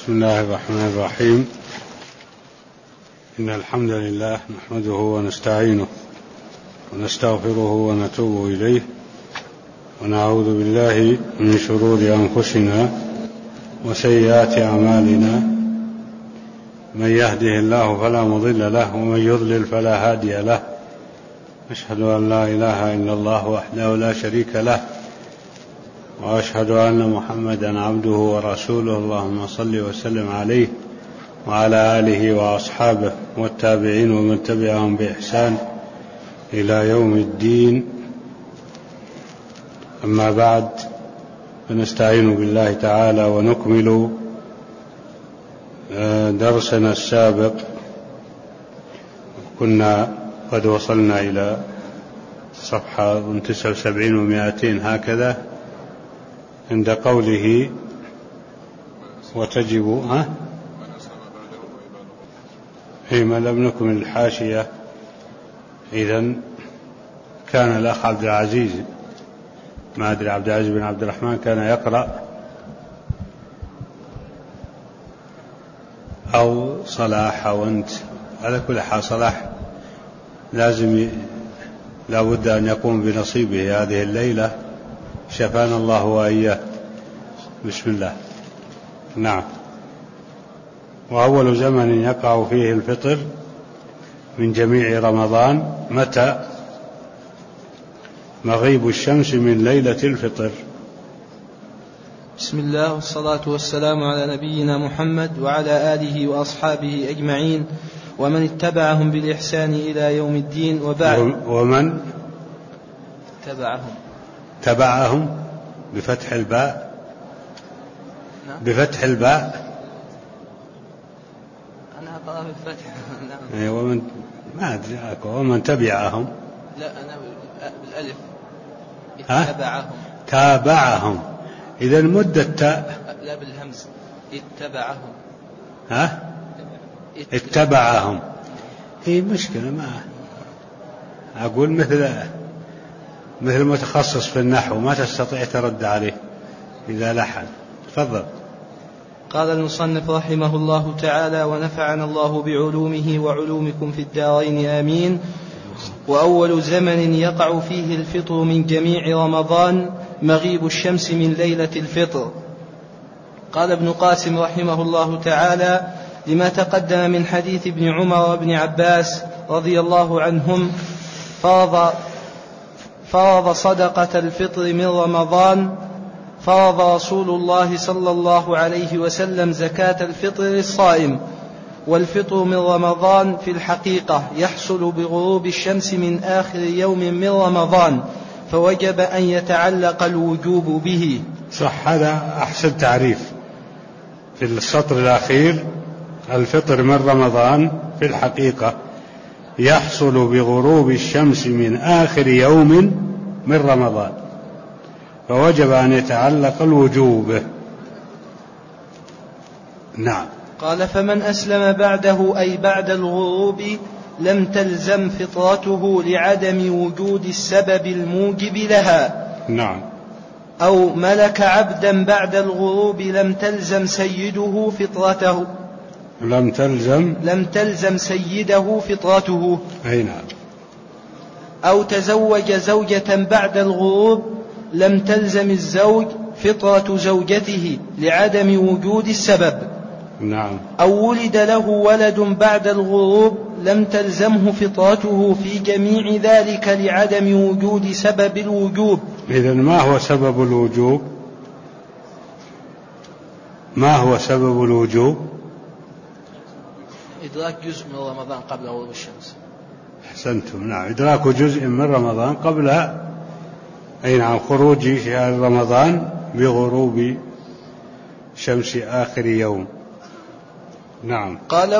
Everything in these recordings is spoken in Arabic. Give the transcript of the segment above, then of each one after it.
بسم الله الرحمن الرحيم. إن الحمد لله نحمده ونستعينه ونستغفره ونتوب إليه ونعوذ بالله من شرور أنفسنا وسيئات أعمالنا. من يهده الله فلا مضل له ومن يضلل فلا هادي له. أشهد أن لا إله إلا الله وحده لا شريك له وأشهد أن محمدا عبده ورسوله. اللهم صل وسلم عليه وعلى آله وأصحابه والتابعين ومن تبعهم بإحسان إلى يوم الدين. أما بعد، فنستعين بالله تعالى ونكمل درسنا السابق. كنا قد وصلنا إلى صفحة 79 و200 هكذا، عند قوله وتجب فيما لم نكمل الحاشية. إذن كان الأخ عبد العزيز، ما أدري، عبد العزيز بن عبد الرحمن كان يقرأ، أو صلاح أو أنت، على كل حال صلاح لا بد أن يقوم بنصيبه هذه الليلة، شفانا الله وإياه. بسم الله. نعم. وأول زمن يقع فيه الفطر من جميع رمضان متى؟ مغيب الشمس من ليلة الفطر. بسم الله والصلاة والسلام على نبينا محمد وعلى آله وأصحابه أجمعين ومن اتبعهم بالإحسان إلى يوم الدين، وبعد. ومن تبعهم بفتح الباء. بفتح الباء. أنا أقرأ بالفتح. ومن ما أدري، ومن تبعهم. لا، أنا بالألف. تابعهم. إذا مدة تاء. لا، بالهمز. اتبعهم. اتبعهم. هي مشكلة، ما أقول مثل متخصص في النحو، ما تستطيع ترد عليه إذا لحن. تفضل. قال المصنف رحمه الله تعالى: ونفعنا الله بعلومه وعلومكم في الدارين آمين. وأول زمن يقع فيه الفطر من جميع رمضان مغيب الشمس من ليلة الفطر. قال ابن قاسم رحمه الله تعالى: لما تقدم من حديث ابن عمر وابن عباس رضي الله عنهم فرض صدقة الفطر من رمضان. فرض رسول الله صلى الله عليه وسلم زكاة الفطر للصائم. والفطر من رمضان في الحقيقة يحصل بغروب الشمس من آخر يوم من رمضان، فوجب أن يتعلق الوجوب به. صح، هذا أحسن تعريف في السطر الأخير. الفطر من رمضان في الحقيقة يحصل بغروب الشمس من آخر يوم من رمضان، فوجب أن يتعلق الوجوب به. نعم. قال: فمن أسلم بعده أي بعد الغروب لم تلزم فطرته لعدم وجود السبب الموجب لها. نعم. أو ملك عبدا بعد الغروب لم تلزم سيده فطرته. لم تلزم سيده فطرته. أي نعم. أو تزوج زوجة بعد الغروب لم تلزم الزوج فطرة زوجته لعدم وجود السبب. نعم. أو ولد له ولد بعد الغروب لم تلزمه فطرته في جميع ذلك لعدم وجود سبب الوجوب. إذن ما هو سبب الوجوب؟ إدراك جزء من رمضان قبل غروب الشمس. أحسنتم. نعم، إدراك جزء من رمضان قبل خروج شهر رمضان بغروب شمس آخر يوم. نعم. قال: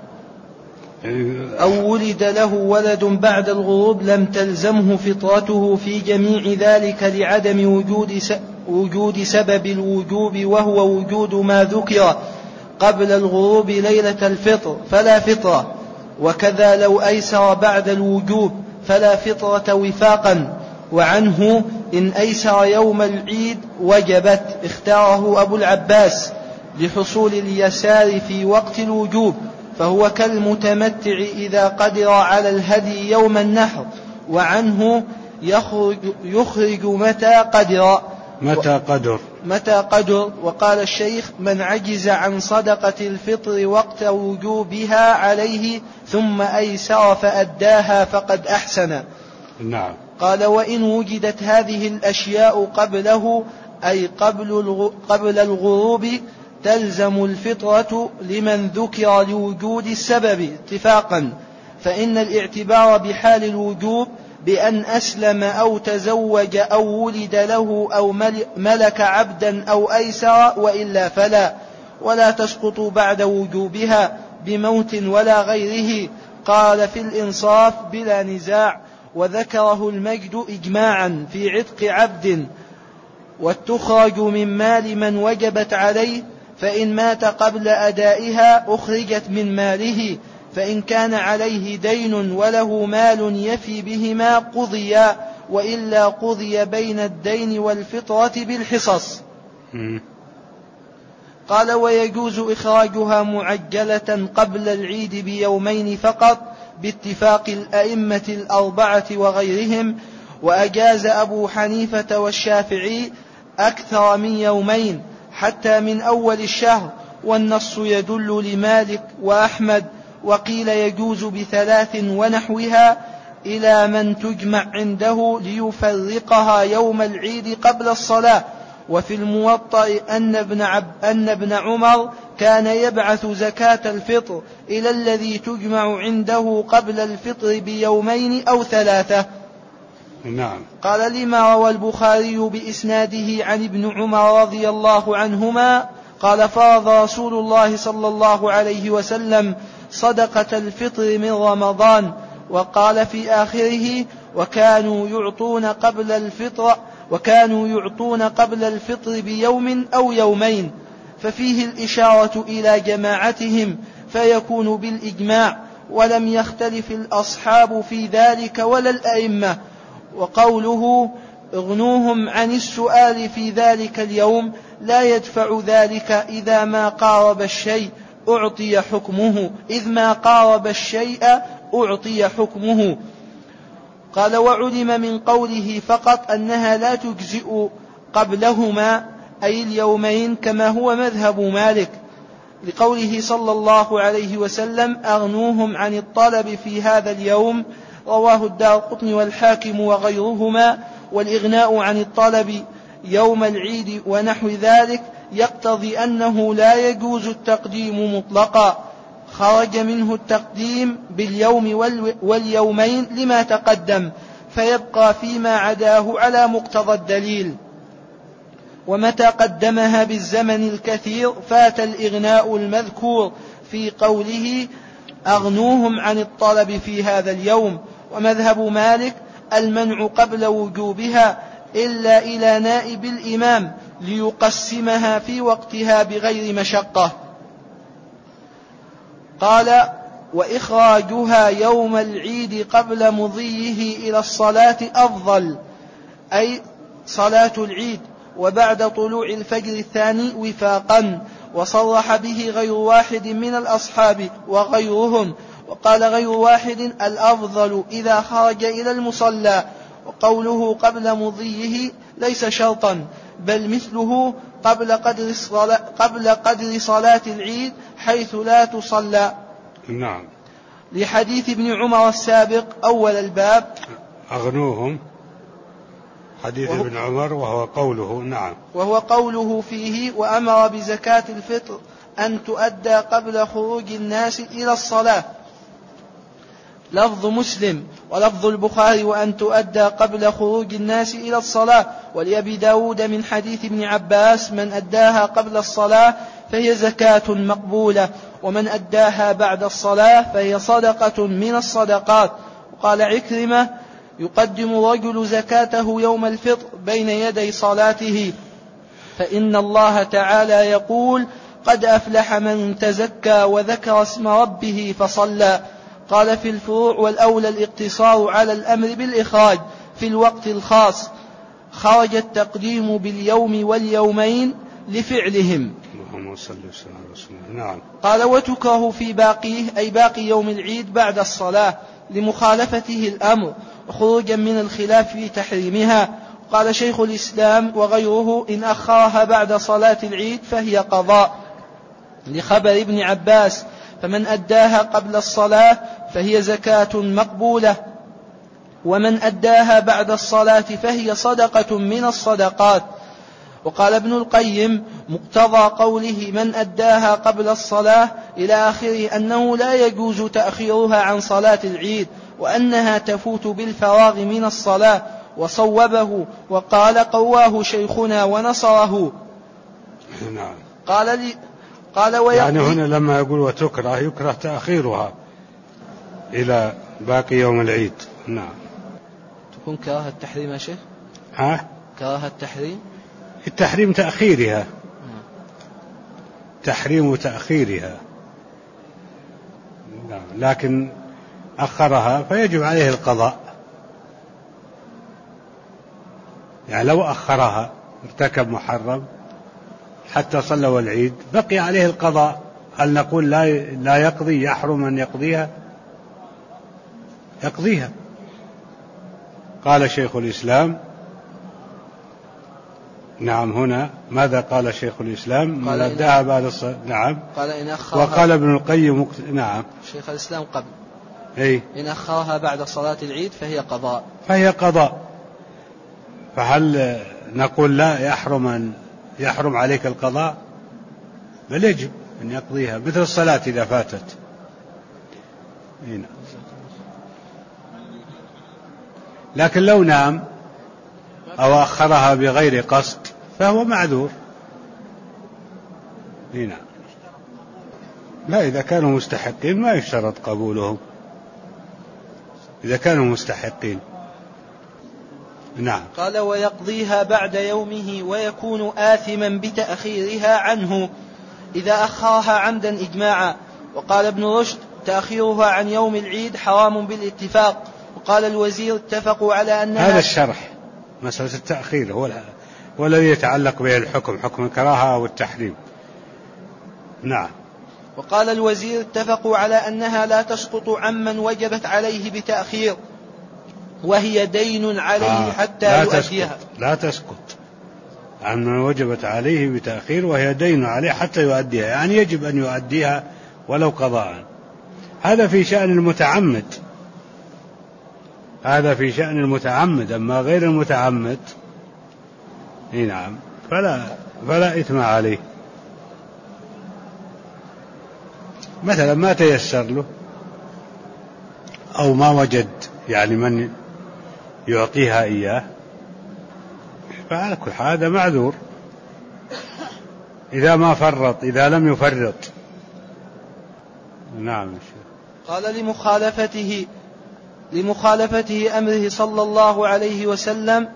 أو ولد له ولد بعد الغروب لم تلزمه فطرته في جميع ذلك لعدم وجود سبب الوجوب، وهو وجود ما ذكر قبل الغروب ليلة الفطر فلا فطرة. وكذا لو أيسر بعد الوجوب فلا فطرة وفاقا. وعنه إن أيسر يوم العيد وجبت، اختاره أبو العباس لحصول اليسار في وقت الوجوب، فهو كالمتمتع إذا قدر على الهدي يوم النحر، وعنه يخرج متى قدر. وقال الشيخ: من عجز عن صدقة الفطر وقت وجوبها عليه ثم أيسر فأداها فقد أحسن. نعم. قال: وإن وجدت هذه الأشياء قبله، أي قبل الغروب، تلزم الفطرة لمن ذكر لوجود السبب اتفاقا، فإن الاعتبار بحال الوجوب بأن أسلم أو تزوج أو ولد له أو ملك عبدا أو أيسر، وإلا فلا، ولا تسقط بعد وجوبها بموت ولا غيره. قال في الإنصاف بلا نزاع، وذكره المجد إجماعا في عتق عبد، وتخرج من مال من وجبت عليه، فإن مات قبل أدائها أخرجت من ماله، فإن كان عليه دين وله مال يفي بهما قضيا، وإلا قضي بين الدين والفطرة بالحصص. قال: ويجوز إخراجها معجلة قبل العيد بيومين فقط باتفاق الأئمة الأربعة وغيرهم، وأجاز أبو حنيفة والشافعي أكثر من يومين حتى من أول الشهر، والنص يدل لمالك وأحمد، وقيل يجوز ب3 ونحوها إلى من تجمع عنده ليفرقها يوم العيد قبل الصلاة. وفي الموطأ أن ابن عمر كان يبعث زكاة الفطر إلى الذي تجمع عنده قبل الفطر بيومين أو 3. نعم. قال: لما روى البخاري بإسناده عن ابن عمر رضي الله عنهما قال: فرض رسول الله صلى الله عليه وسلم صدقة الفطر من رمضان. وقال في آخره: وكانوا يعطون قبل الفطر بيوم أو يومين، ففيه الإشارة إلى جماعتهم فيكون بالإجماع، ولم يختلف الأصحاب في ذلك ولا الأئمة. وقوله: اغنوهم عن السؤال في ذلك اليوم لا يدفع ذلك إذا ما قارب الشيء أعطي حكمه. قال: وعلم من قوله فقط أنها لا تجزئ قبلهما، أي اليومين، كما هو مذهب مالك، لقوله صلى الله عليه وسلم: أغنوهم عن الطلب في هذا اليوم. رواه الدارقطني والحاكم وغيرهما. والإغناء عن الطلب يوم العيد ونحو ذلك يقتضي أنه لا يجوز التقديم مطلقا، خرج منه التقديم باليوم واليومين لما تقدم، فيبقى فيما عداه على مقتضى الدليل. ومتى قدمها بالزمن الكثير فات الإغناء المذكور في قوله: أغنوهم عن الطلب في هذا اليوم. ومذهب مالك المنع قبل وجوبها إلا إلى نائب الإمام ليقسمها في وقتها بغير مشقة. قال: وإخراجها يوم العيد قبل مضيه إلى الصلاة أفضل، أي صلاة العيد، وبعد طلوع الفجر الثاني وفاقا. وصرح به غير واحد من الأصحاب وغيرهم. وقال غير واحد: الأفضل إذا خرج إلى المصلى. وقوله قبل مضيه ليس شرطا، بل مثله قبل قدر صلاة العيد حيث لا تصلى. نعم. لحديث ابن عمر السابق أول الباب. أغنوهم، حديث ابن عمر، وهو قوله. نعم. وهو قوله فيه: وأمر بزكاة الفطر أن تؤدى قبل خروج الناس إلى الصلاة. لفظ مسلم. ولفظ البخاري: وأن تؤدى قبل خروج الناس إلى الصلاة. ولأبي داود من حديث ابن عباس: من أداها قبل الصلاة فهي زكاة مقبولة، ومن أداها بعد الصلاة فهي صدقة من الصدقات. وقال عكرمة: يقدم الرجل زكاته يوم الفطر بين يدي صلاته، فإن الله تعالى يقول: قد أفلح من تزكى وذكر اسم ربه فصلى. قال في الفروع: والأولى الاقتصار على الأمر بالإخراج في الوقت الخاص، خرج التقديم باليوم واليومين لفعلهم. اللهم صل وسلم على رسول الله. نعم. قال وتكره في باقيه أي باقي يوم العيد بعد الصلاة لمخالفته الأمر وخروجا من الخلاف في تحريمها. قال شيخ الإسلام وغيره إن أخرها بعد صلاة العيد فهي قضاء لخبر ابن عباس فمن أداها قبل الصلاة فهي زكاة مقبولة ومن أداها بعد الصلاة فهي صدقة من الصدقات. وقال ابن القيم مقتضى قوله من أداها قبل الصلاة إلى آخره أنه لا يجوز تأخيرها عن صلاة العيد وأنها تفوت بالفراغ من الصلاة وصوبه وقال قواه شيخنا ونصره. نعم. قال يعني هنا لما يقول وتكره يكره تأخيرها إلى باقي يوم العيد. نعم. تكون كراهة التحريم يا شيخ؟ كراهة التحريم؟ التحريم تأخيرها. تحريم تأخيرها. نعم. لكن أخرها فيجب عليه القضاء. يعني لو أخرها ارتكب محرم حتى صلى العيد بقي عليه القضاء. هل نقول لا يقضي يحرم أن يقضيها؟ يقضيها. قال شيخ الإسلام. نعم. هنا ماذا قال شيخ الإسلام؟ من أداها بعد الصلاة. نعم. قال إن أخرها. وقال ابن القيم. نعم. شيخ الإسلام قبل. إن أخرها بعد صلاة العيد فهي قضاء. فهي قضاء. فهل نقول لا يحرم عليك القضاء؟ بل يجب أن يقضيها مثل الصلاة إذا فاتت. لكن لو نام أو أخرها بغير قصد فهو معذور. نعم. لا، إذا كانوا مستحقين ما يشترط قبولهم إذا كانوا مستحقين. نعم. قال ويقضيها بعد يومه ويكون آثما بتأخيرها عنه إذا أخرها عمدا إجماعا. وقال ابن رشد تأخيرها عن يوم العيد حرام بالاتفاق. وقال الوزير اتفقوا على أنها. هذا الشرح مسألة التأخير هو الذي يتعلق به الحكم، حكم الكراهة أو التحريم. نعم. وقال الوزير اتفقوا على أنها لا تسقط عمن وجبت عليه بتأخير وهي دين عليه حتى يؤديها. لا تسقط عمن وجبت عليه بتأخير وهي دين عليه حتى يؤديها، يعني يجب أن يؤديها ولو قضاء. هذا في شأن المتعمد. أما غير المتعمد نعم فلا إثم عليه. مثلا ما تيسر له أو ما وجد يعني من يعطيها إياه فعلى كل حال هذا معذور إذا لم يفرط. نعم. قال لمخالفته أمره صلى الله عليه وسلم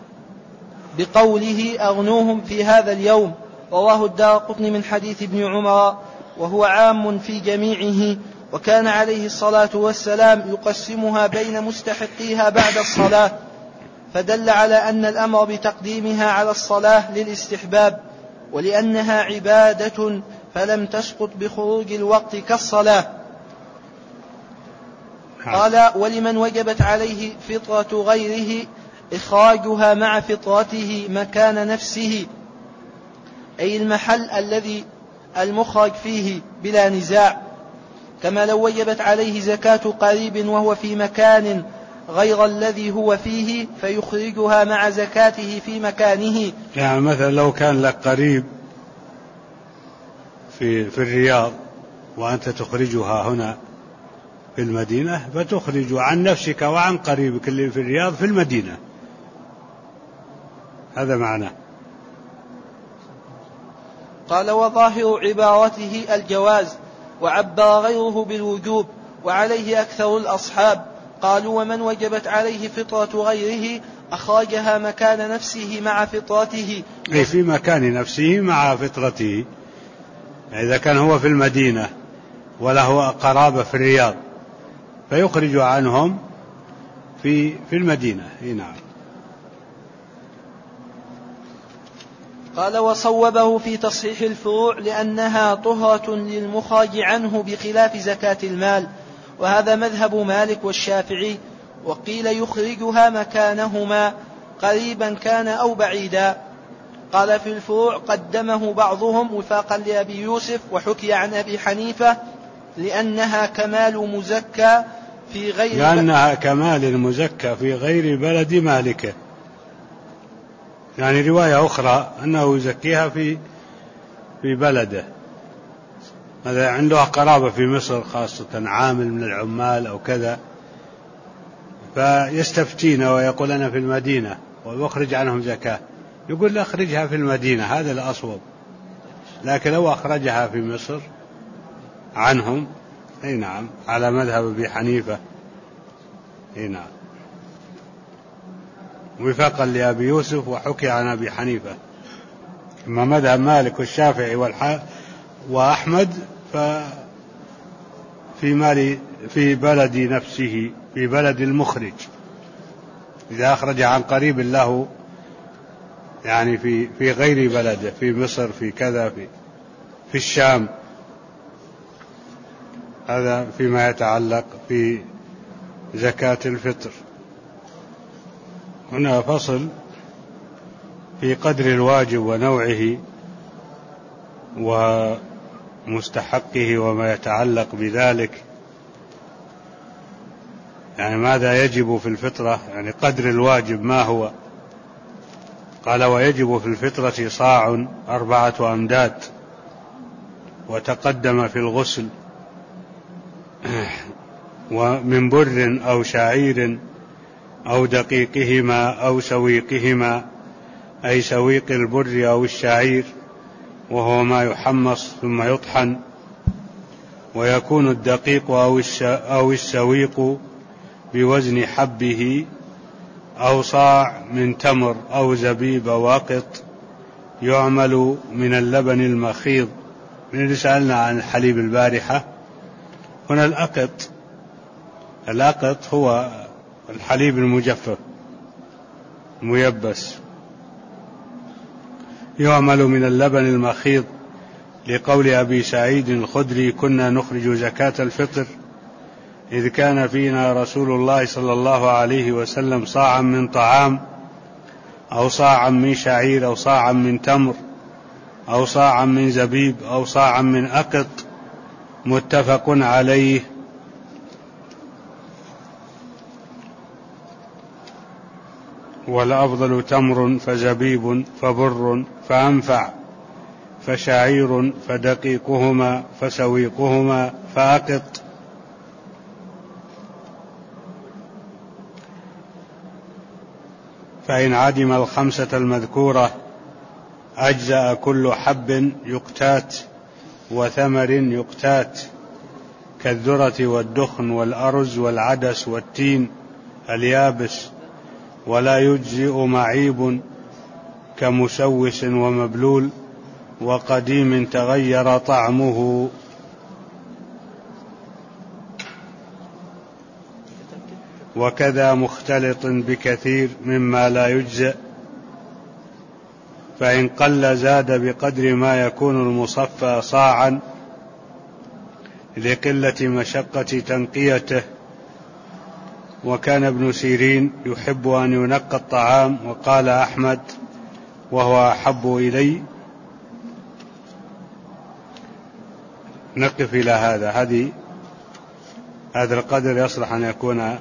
بقوله أغنوهم في هذا اليوم. رواه الدارقطني من حديث ابن عمر وهو عام في جميعه. وكان عليه الصلاة والسلام يقسمها بين مستحقيها بعد الصلاة فدل على أن الأمر بتقديمها على الصلاة للاستحباب ولأنها عبادة فلم تسقط بخروج الوقت كالصلاة. قال ولمن وجبت عليه فطرة غيره إخراجها مع فطرته مكان نفسه أي المحل الذي المخرج فيه بلا نزاع، كما لو وجبت عليه زكاة قريب وهو في مكان غير الذي هو فيه فيخرجها مع زكاته في مكانه. يعني مثلا لو كان لك قريب في الرياض وأنت تخرجها هنا في المدينة فتخرج عن نفسك وعن قريبك اللي في الرياض في المدينة. هذا معناه. قال وظاهر عبارته الجواز وعبر غيره بالوجوب وعليه أكثر الأصحاب. قالوا ومن وجبت عليه فطرة غيره أخرجها مكان نفسه مع فطرته. أي في مكان نفسه مع فطرته. إذا كان هو في المدينة وله قرابة في الرياض فيخرج عنهم في المدينة. نعم. قال وصوبه في تصحيح الفروع لأنها طهرة للمخرج عنه بخلاف زكاة المال، وهذا مذهب مالك والشافعي. وقيل يخرجها مكانهما قريبا كان أو بعيدا. قال في الفروع قدمه بعضهم وفاقا لأبي يوسف، وحكي عن أبي حنيفة لأنها كمال مزكى في غير بلد مالكه. يعني رواية أخرى أنه يزكيها في بلده، هذا عنده قرابة في مصر خاصة عامل من العمال أو كذا، فيستفتينا ويقول أنا في المدينة ويخرج عنهم زكاة، يقول لا أخرجها في المدينة، هذا الأصوب. لكن لو أخرجها في مصر عنهم أي نعم، على مذهب أبي حنيفة أي نعم، وفاقا لأبي يوسف وحكي عن أبي حنيفة. أما مذهب مالك والشافعي وأحمد في بلد نفسه، في بلد المخرج، إذا أخرج عن قريب له يعني في غير بلده، في مصر، في كذا، في الشام. هذا فيما يتعلق في زكاة الفطر. هنا فصل في قدر الواجب ونوعه ومستحقه وما يتعلق بذلك، يعني ماذا يجب في الفطرة، يعني قدر الواجب ما هو. قال ويجب في الفطرة صاع 4 أمداد، وتقدم في الغسل، ومن بر أو شعير أو دقيقهما أو سويقهما، أي سويق البر أو الشعير، وهو ما يحمص ثم يطحن. ويكون الدقيق أو السويق بوزن حبه، أو صاع من تمر أو زبيب أو أقط، يعمل من اللبن المخيض. من اللي سألنا عن الحليب البارحة، هنا الأقط هو الحليب المجفف ميبس، يعمل من اللبن المخيض، لقول أبي سعيد الخدري كنا نخرج زكاة الفطر إذ كان فينا رسول الله صلى الله عليه وسلم صاعا من طعام، أو صاعا من شعير، أو صاعا من تمر، أو صاعا من زبيب، أو صاعا من أقط، متفق عليه. والأفضل تمر فزبيب فبر فأنفع، فشعير فدقيقهما فسويقهما فأقط. فإن عدم 5 المذكورة أجزأ كل حب يقتات وثمر يقتات، كالذرة والدخن والأرز والعدس والتين اليابس. ولا يجزئ معيب كمسوس ومبلول وقديم تغير طعمه. وكذا مختلط بكثير مما لا يجزئ، فإن قل زاد بقدر ما يكون المصفى صاعا لقلة مشقة تنقيته. وكان ابن سيرين يحب أن ينقى الطعام، وقال أحمد وهو أحب إلي. نقف إلى هذا القدر يصلح أن يكون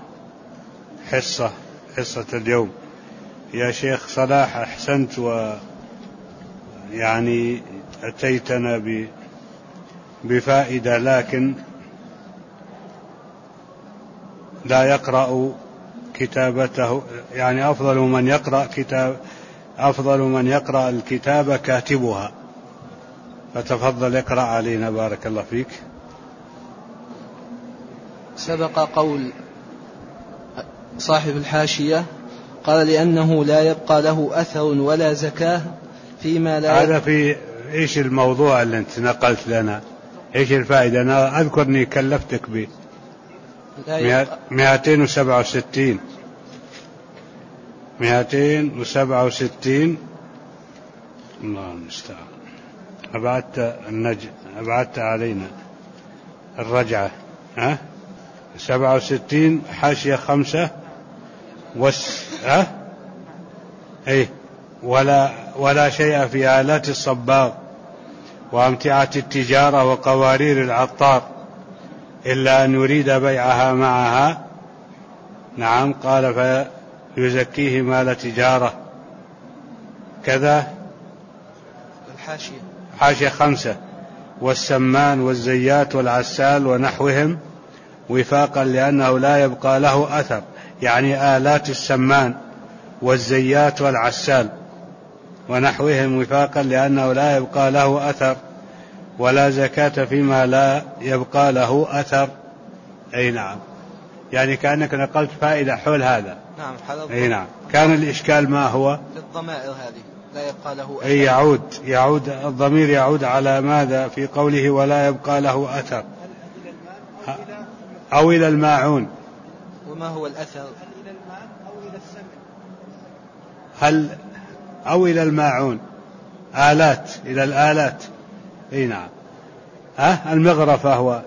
حصة اليوم. يا شيخ صلاح أحسنت، ويعني أتيتنا بفائدة، لكن لا يقرأ كتابته، يعني أفضل من يقرأ الكتاب كاتبها. فتفضل اقرأ علينا بارك الله فيك. سبق قول صاحب الحاشية قال لأنه لا يبقى له أثر ولا زكاة فيما لا هذا في إيش الموضوع اللي أنت نقلت لنا؟ إيش الفائدة؟ أنا أذكرني كلفتك به 267 الله المستعان. أبعدت علينا الرجعة. 67 حاشية 5 ولا شيء في آلات الصباغ وأمتعة التجارة وقوارير العطار إلا أن يريد بيعها معها. نعم. قال فيزكيه مال تجارة كذا. حاشية 5 والسمان والزيات والعسال ونحوهم وفاقا لأنه لا يبقى له أثر، يعني آلات السمان والزيات والعسال ونحوهم وفاقا لأنه لا يبقى له أثر، ولا زكاة فيما لا يبقى له أثر. أي نعم، يعني كأنك نقلت فائدة حول هذا. نعم. أي نعم. كان الإشكال ما هو؟ الضمائر هذه لا يبقى له أثر. أي يعود الضمير يعود على ماذا في قوله ولا يبقى له أثر؟ أو إلى الماعون. وما هو الأثر؟ إلى الماء أو إلى السمن. أو إلى الماعون، آلات، إلى الآلات. أي نعم. المغرفة هو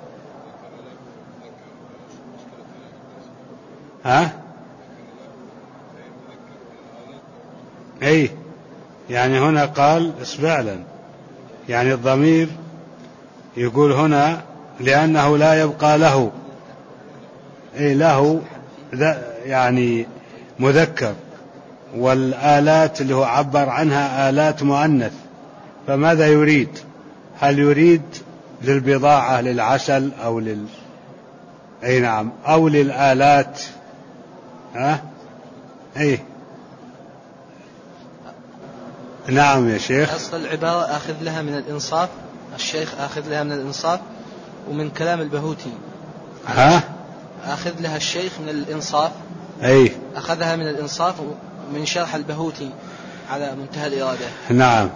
أي يعني هنا قال فعلا، يعني الضمير يقول هنا لأنه لا يبقى له، له يعني مذكر، والآلات اللي هو عبر عنها آلات مؤنث، فماذا يريد؟ هل يريد للبضاعة للعسل أو أي نعم، أو للآلات؟ نعم يا شيخ. أصل العبارة أخذ لها من الإنصاف، الشيخ أخذ لها من الإنصاف ومن كلام البهوتي. أخذ لها الشيخ من الإنصاف. أخذها من الإنصاف ومن شرح البهوتي على منتهى الإرادة. نعم.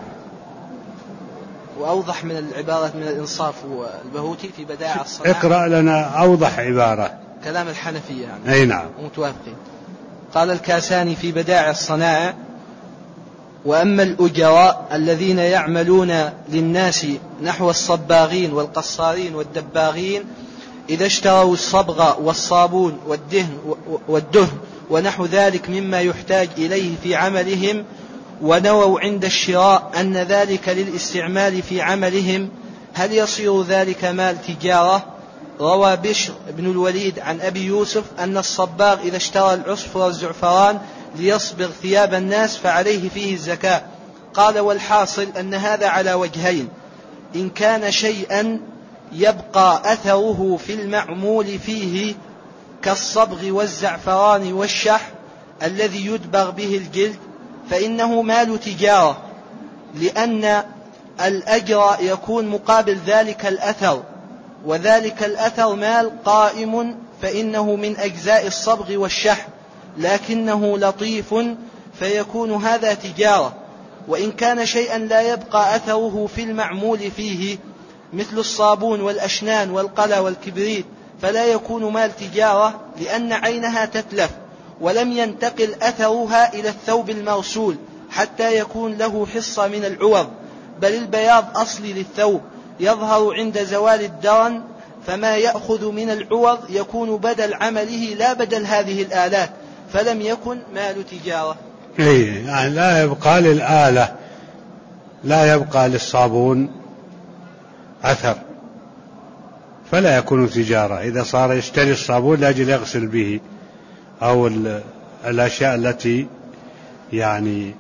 وأوضح من العبارة من الإنصاف والبهوتي في بدائع الصناعة. اقرأ لنا أوضح عبارة. كلام الحنفية يعني. نعم. ومتوافقين. قال الكاساني في بدائع الصناعة: وأما الأجراء الذين يعملون للناس نحو الصباغين والقصارين والدباغين إذا اشتروا الصبغ والصابون والدهن ونحو ذلك مما يحتاج إليه في عملهم، ونووا عند الشراء أن ذلك للاستعمال في عملهم، هل يصير ذلك مال تجارة؟ روى بشر بن الوليد عن أبي يوسف أن الصباغ إذا اشترى العصفر والزعفران ليصبغ ثياب الناس فعليه فيه الزكاة. قال: والحاصل أن هذا على وجهين: إن كان شيئا يبقى أثره في المعمول فيه كالصبغ والزعفران والشح الذي يدبغ به الجلد فإنه مال تجارة، لأن الأجر يكون مقابل ذلك الأثر، وذلك الأثر مال قائم، فإنه من أجزاء الصبغ والشح، لكنه لطيف فيكون هذا تجارة. وإن كان شيئا لا يبقى أثره في المعمول فيه مثل الصابون والأشنان والقلى والكبريت فلا يكون مال تجارة، لأن عينها تتلف ولم ينتقل أثرها إلى الثوب المرسول حتى يكون له حصة من العوض، بل البياض أصلي للثوب يظهر عند زوال الدرن، فما يأخذ من العوض يكون بدل عمله لا بدل هذه الآلات، فلم يكن مال تجارة. يعني لا يبقى للآلة، لا يبقى للصابون أثر، فلا يكون تجارة. إذا صار يشتري الصابون لأجل يغسل به أو الأشياء التي يعني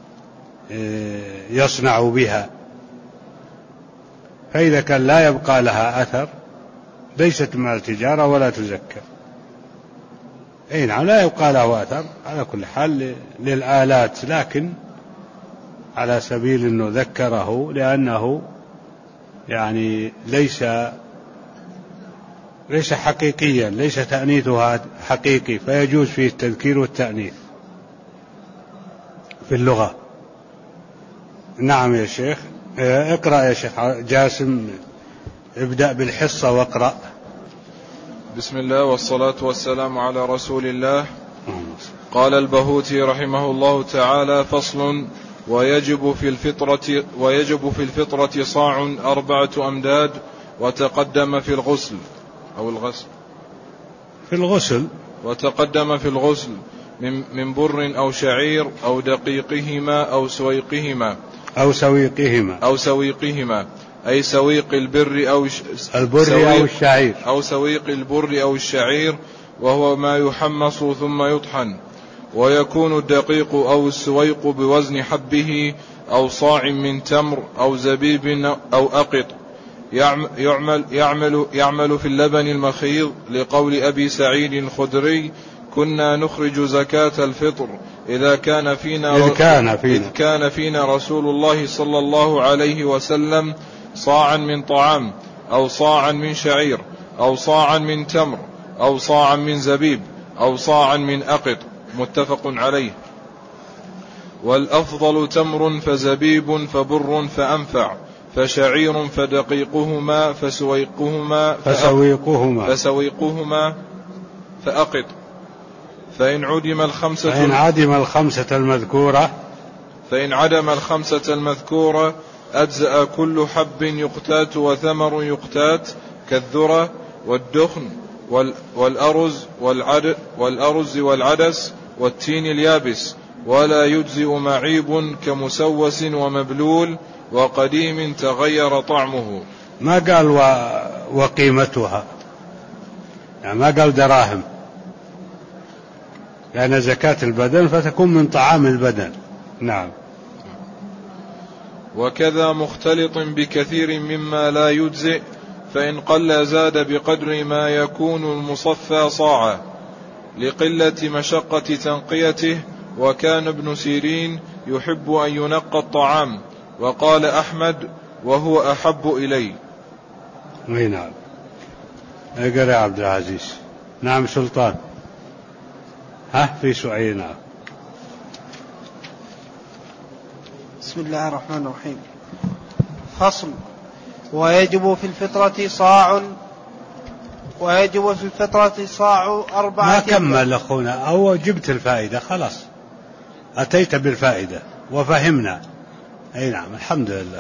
يصنع بها، فإذا كان لا يبقى لها أثر ليست مال تجارة ولا تزكى. نعم، لا يبقى له أثر على كل حال للآلات، لكن على سبيل أنه ذكره لأنه يعني ليس حقيقيا، ليس تأنيثها حقيقي، فيجوز فيه التذكير والتأنيث في اللغة. نعم يا شيخ. اقرأ يا شيخ جاسم، ابدأ بالحصة واقرأ. بسم الله والصلاة والسلام على رسول الله. قال البهوتي رحمه الله تعالى: فصل: ويجب في الفطرة صاع 4 أمداد، وتقدم في الغسل وتقدم في الغسل من بر أو شعير أو دقيقهما أو سويقهما أي سويق البر أو الشعير، أو سويق البر أو الشعير، وهو ما يحمص ثم يطحن. ويكون الدقيق أو السويق بوزن حبه أو صاع من تمر أو زبيب أو أقط. يعمل في اللبن المخيض، لقول أبي سعيد الخدري: كنا نخرج زكاة الفطر إذ كان فينا رسول الله صلى الله عليه وسلم صاعا من طعام، أو صاعا من شعير، أو صاعا من تمر، أو صاعا من زبيب، أو صاعا من أقط. متفق عليه. والأفضل تمر فزبيب فبر فأنفع، فشعير فدقيقهما فسويقهما فأقط. فإن عدم الخمسة المذكورة أجزأ كل حب يقتات وثمر يقتات، كالذرة والدخن والأرز والعدس والتين اليابس، ولا يجزئ معيب كمسوس ومبلول وقديم تغير طعمه. ما قال وقيمتها، يعني ما قال دراهم، لأن زكاة البدن فتكون من طعام البدن. نعم. وكذا مختلط بكثير مما لا يجزئ، فإن قل زاد بقدر ما يكون المصفى صاعا، لقلة مشقة تنقيته. وكان ابن سيرين يحب أن ينقى الطعام، وقال أحمد: وهو أحب إلي. نعم. اقرأ يا عبد العزيز. نعم سلطان. في سعينا. بسم الله الرحمن الرحيم. فصل. ويجب في الفطرة صاع 4. ما كمل أخونا، أو جبت الفائدة خلاص، أتيت بالفائدة وفهمنا. نعم الحمد لله.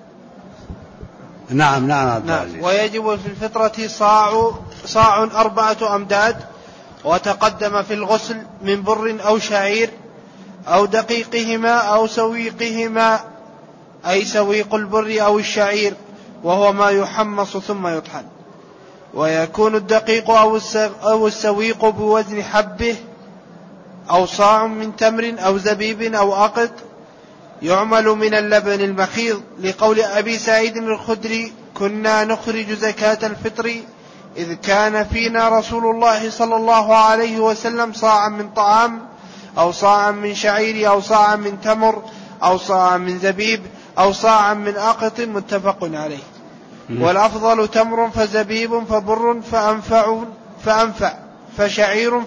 نعم عبد العزيز. ويجب في الفطرة صاع 4 أمداد، وتقدم في الغسل من بر أو شعير أو دقيقهما أو سويقهما، أي سويق البر أو الشعير، وهو ما يحمص ثم يطحن. ويكون الدقيق أو السويق بوزن حبه، أو صاع من تمر أو زبيب أو أقط. يعمل من اللبن المخيض، لقول أبي سعيد الخدري: كنا نخرج زكاة الفطر إذ كان فينا رسول الله صلى الله عليه وسلم صاعا من طعام، أو صاعا من شعير، أو صاعا من تمر، أو صاعا من زبيب، أو صاعا من أقط. متفق عليه. والأفضل تمر فزبيب فبر فأنفع، فشعير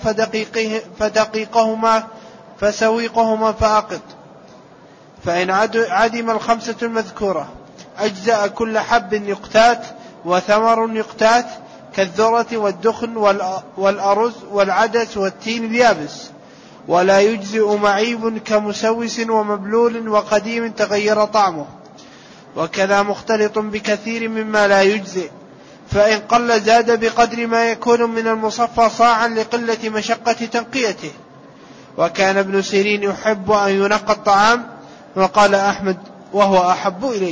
فدقيقهما فسويقهما فأقط. فإن عدم الخمسة المذكورة أجزأ كل حب يقتات وثمر يقتات، كالذرة والدخن والأرز والعدس والتين اليابس. ولا يجزئ معيب كمسوس ومبلول وقديم تغير طعمه. وكذا مختلط بكثير مما لا يجزئ، فإن قل زاد بقدر ما يكون من المصفى صاعا، لقلة مشقة تنقيته. وكان ابن سيرين يحب أن ينقى الطعام، وقال أحمد: وهو أحب إلي.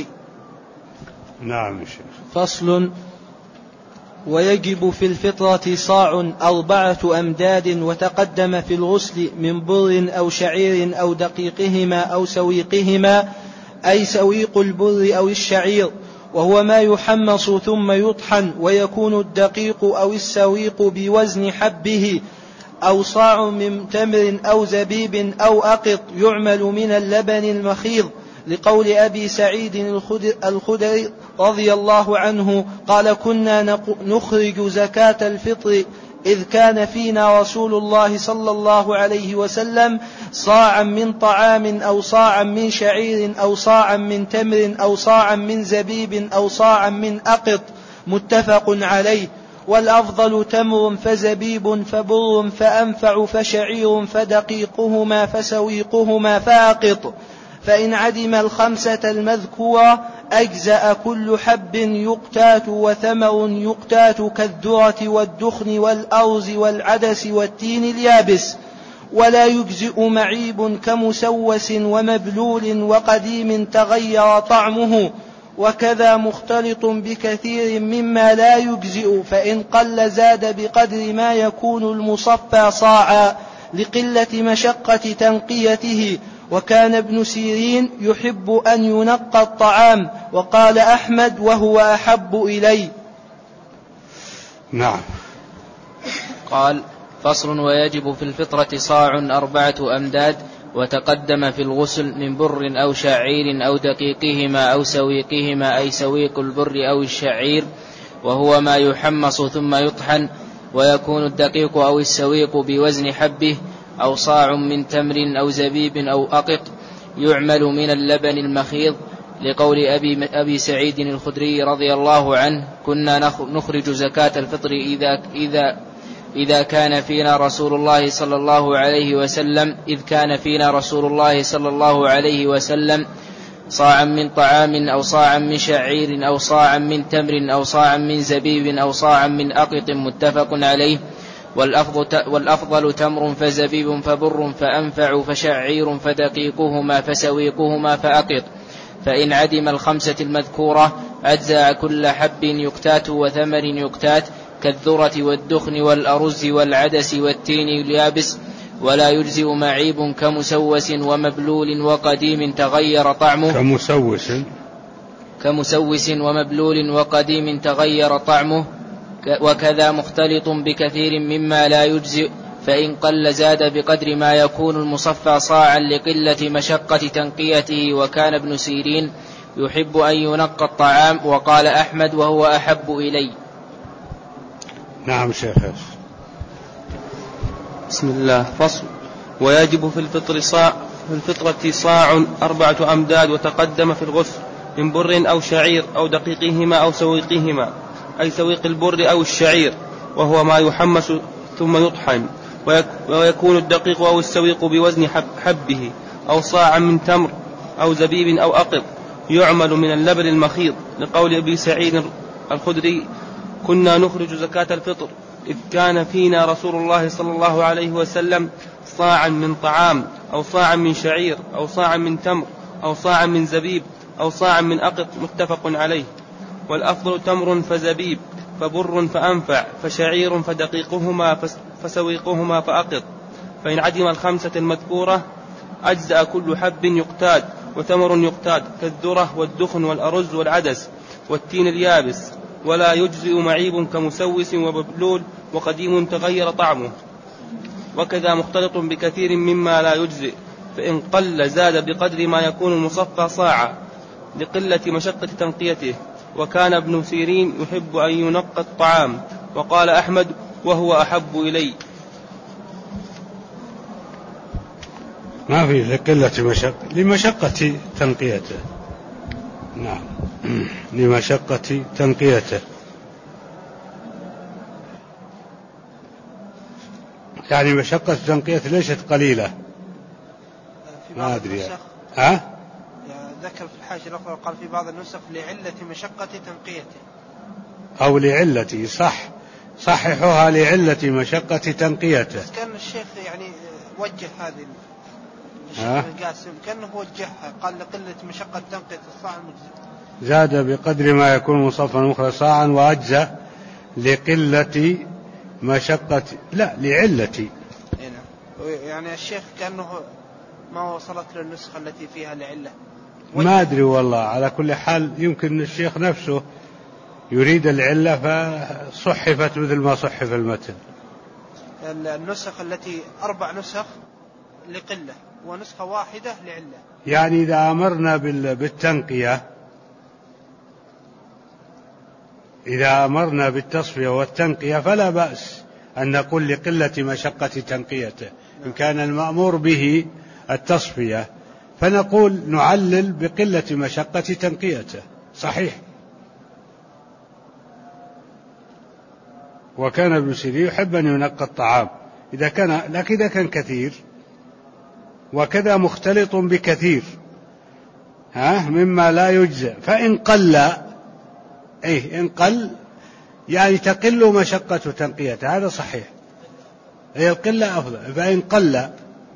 نعم شيخ. فصل. ويجب في الفطرة صاع 4 أمداد، وتقدم في الغسل من بر أو شعير أو دقيقهما أو سويقهما، أي سويق البر أو الشعير، وهو ما يحمص ثم يطحن. ويكون الدقيق أو السويق بوزن حبه، أو صاع من تمر أو زبيب أو أقط. يعمل من اللبن المخيض، لقول أبي سعيد الخدري رضي الله عنه قال: كنا نخرج زكاة الفطر إذ كان فينا رسول الله صلى الله عليه وسلم صاعا من طعام، أو صاعا من شعير، أو صاعا من تمر، أو صاعا من زبيب، أو صاعا من أقط. متفق عليه. والأفضل تمر فزبيب فبر فأنفع، فشعير فدقيقهما فسويقهما فأقط. فإن عدم الخمسة المذكورة أجزأ كل حب يقتات وثمر يقتات كالذرة والدخن والأرز والعدس والتين اليابس، ولا يجزئ معيب كمسوس ومبلول وقديم تغير طعمه، وكذا مختلط بكثير مما لا يجزئ، فإن قل زاد بقدر ما يكون المصفى صاعا لقلة مشقة تنقيته. وكان ابن سيرين يحب أن ينقى الطعام، وقال أحمد وهو أحب إلي. نعم. قال: فصل: ويجب في الفطرة صاع 4 أمداد، وتقدم في الغسل من بر أو شعير أو دقيقهما أو سويقهما، أي سويق البر أو الشعير، وهو ما يحمص ثم يطحن، ويكون الدقيق أو السويق بوزن حبه، أو صاع من تمر أو زبيب أو أقط، يعمل من اللبن المخيض، لقول أبي سعيد الخدري رضي الله عنه: كنا نخرج زكاة الفطر إذا كان فينا رسول الله صلى الله عليه وسلم، إذ كان فينا رسول الله صلى الله عليه وسلم صاعا من طعام أو صاعا من شعير أو صاعا من تمر أو صاعا من زبيب أو صاعا من أقط، متفق عليه. والأفضل تمر فزبيب فبر فأنفع فشعير فدقيقهما فسويقهما فأقط. فإن عدم الخمسة المذكورة أجزأ كل حب يقتات وثمر يقتات كالذرة والدخن والأرز والعدس والتين اليابس، ولا يجزئ معيب كمسوس ومبلول وقديم تغير طعمه. كمسوس ومبلول وقديم تغير طعمه، وكذا مختلط بكثير مما لا يجزئ، فإن قل زاد بقدر ما يكون المصفى صاعا لقلة مشقة تنقيته. وكان ابن سيرين يحب أن ينقى الطعام، وقال أحمد وهو أحب إلي. نعم شيخ. بسم الله. فصل: ويجب في الفطرة صاع 4 أمداد، وتقدم في الغسل من بر أو شعير أو دقيقهما أو سويقهما، أي سويق البر أو الشعير، وهو ما يحمس ثم يطحن، ويكون الدقيق أو السويق بوزن حبه، أو صاعا من تمر أو زبيب أو أقط، يعمل من اللبن المخيض، لقول أبي سعيد الخدري: كنا نخرج زكاة الفطر إذ كان فينا رسول الله صلى الله عليه وسلم صاعا من طعام أو صاعا من شعير أو صاعا من تمر أو صاعا من زبيب أو صاعا من أقط، متفق عليه. والأفضل تمر فزبيب فبر فأنفع فشعير فدقيقهما فسويقهما فأقط. فإن عدم الخمسة المذكورة أجزأ كل حب يقتاد وتمر يقتاد كالذرة والدخن والأرز والعدس والتين اليابس، ولا يجزئ معيب كمسوس ومبلول وقديم تغير طعمه، وكذا مختلط بكثير مما لا يجزئ، فإن قل زاد بقدر ما يكون المصفى صاعا لقلة مشقة تنقيته. وكان ابن سيرين يحب أن ينقى الطعام، وقال أحمد وهو أحب إلي. ما في لقلة لمشقة تنقيته. نعم، لمشقة تنقيته، يعني مشقة تنقيته ليست قليلة. ما أدري. ذكر في الحاشية الأخرى قال في بعض النسخ لعلة مشقة تنقيته، أو لعلة، صححوها لعلة مشقة تنقيته. كان الشيخ يعني وجه هذه الشيخ القاسم كأنه وجهها، قال لقلة مشقة تنقية الصاع المجزئ، زاد بقدر ما يكون مصفى مخرج صاعا، وأجزى لقلة مشقة، لا لعلة. يعني الشيخ كأنه ما وصلت للنسخة التي فيها لعلة. ما أدري والله، على كل حال يمكن الشيخ نفسه يريد العلة فصحفت مثل ما صحف المتن. النسخ التي 4 نسخ لقلة ونسخة واحدة لعلة. يعني إذا أمرنا بالتنقية، إذا أمرنا بالتصفية والتنقية فلا بأس أن نقول لقلة مشقة تنقيته. إن كان المأمور به التصفية فنقول نعلل بقلة مشقة تنقيته، صحيح. وكان ابن سيرين يحب أن ينقى الطعام لكن إذا كان كثير، وكذا مختلط بكثير، مما لا يجزئ. فإن قل، إن قل يعني تقل مشقة تنقيته، هذا صحيح، هي القلة أفضل. فإن قل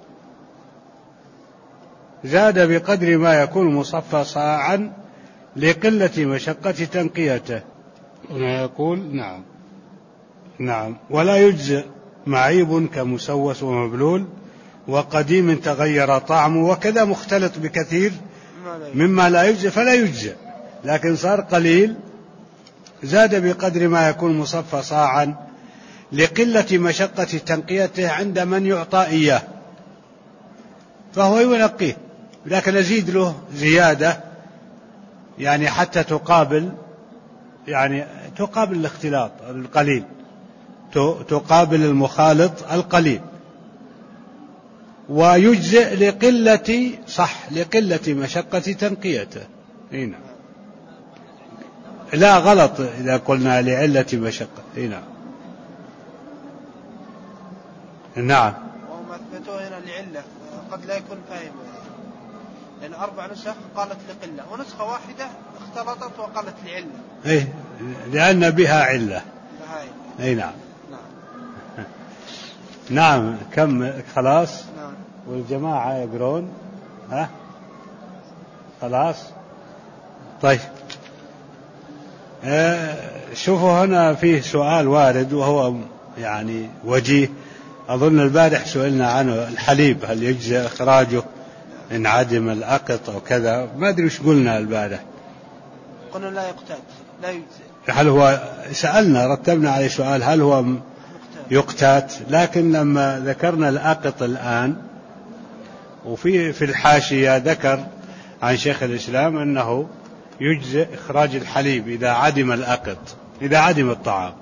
زاد بقدر ما يكون مصفى صاعا لقلة مشقة تنقيته. هنا يقول نعم ولا يجزئ معيب كمسوس ومبلول وقديم تغير طعمه، وكذا مختلط بكثير مما لا يجزئ فلا يجزئ، لكن صار قليل زاد بقدر ما يكون مصفى صاعا لقلة مشقة تنقيته عند من يعطى إياه، فهو ينقيه، لكن يزيد له زيادة يعني حتى تقابل الاختلاط القليل، تقابل المخالط القليل. ويجزئ لقلة مشقة تنقيته. هنا لا غلط إذا قلنا لعلة مشقة. نعم وهم أثبتوه هنا لعلة قد لا يكون فاهم، لأن 4 نسخ قالت لقلة، ونسخة واحدة اختلطت وقالت لعلة، لأن بها علة. نعم كم خلاص. نعم. والجماعة يقرون خلاص. طيب شوفوا هنا فيه سؤال وارد وهو يعني وجيه، أظن البارح سئلنا عنه، الحليب هل يجزئ إخراجه إن عدم الأقط أو كذا؟ ما أدري وش قلنا البارح. قلنا لا يقتات، لا يجزئ. هل هو سألنا رتبنا عليه سؤال هل هو يقتات، لكن لما ذكرنا الأقط الآن وفي الحاشية ذكر عن شيخ الإسلام أنه يجزئ إخراج الحليب إذا عدم الأقط، إذا عدم الطعام.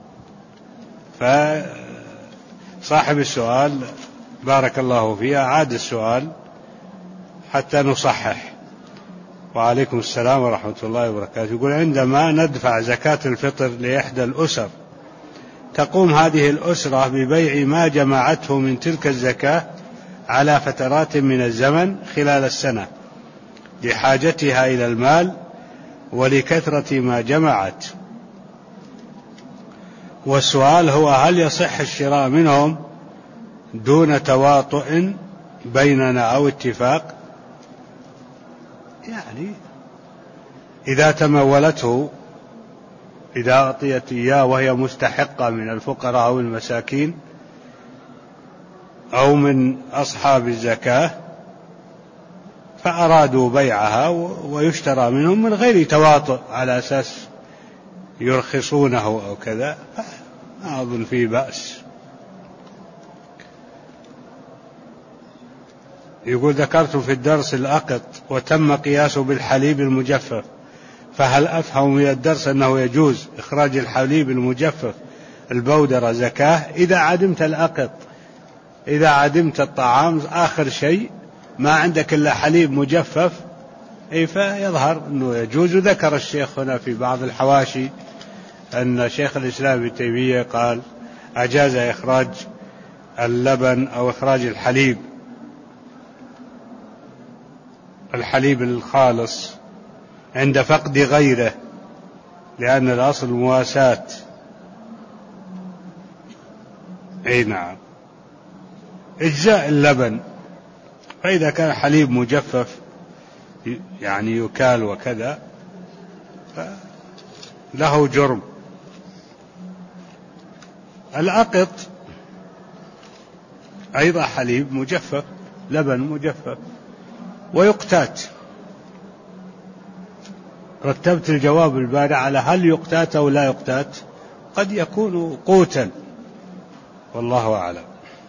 فصاحب السؤال بارك الله فيه عاد السؤال حتى نصحح. وعليكم السلام ورحمة الله وبركاته. يقول عندما ندفع زكاة الفطر لإحدى الأسر تقوم هذه الأسرة ببيع ما جمعته من تلك الزكاة على فترات من الزمن خلال السنة لحاجتها إلى المال ولكثرة ما جمعت، والسؤال هو هل يصح الشراء منهم دون تواطؤ بيننا أو اتفاق؟ يعني إذا تمولته، إذا أعطيت إياه وهي مستحقة من الفقراء أو المساكين أو من أصحاب الزكاة فأرادوا بيعها ويشترى منهم من غير تواطؤ على أساس يرخصونه أو كذا، ما أظن فيه بأس. يقول ذكرت في الدرس الأقط وتم قياسه بالحليب المجفف، فهل أفهم من الدرس أنه يجوز إخراج الحليب المجفف البودرة زكاة إذا عدمت الأقط، إذا عدمت الطعام آخر شيء ما عندك إلا حليب مجفف، فيظهر أنه يجوز. ذكر الشيخ هنا في بعض الحواشي أن شيخ الإسلام ابن تيمية قال أجاز إخراج اللبن أو إخراج الحليب الخالص عند فقد غيره، لأن الأصل مواساة. نعم إجزاء اللبن، فإذا كان حليب مجفف يعني يكال وكذا له جرم. الأقط أيضا حليب مجفف، لبن مجفف ويقتات. رتبت الجواب البارع على هل يقتات أو لا يقتات، قد يكون قوتا والله أعلم.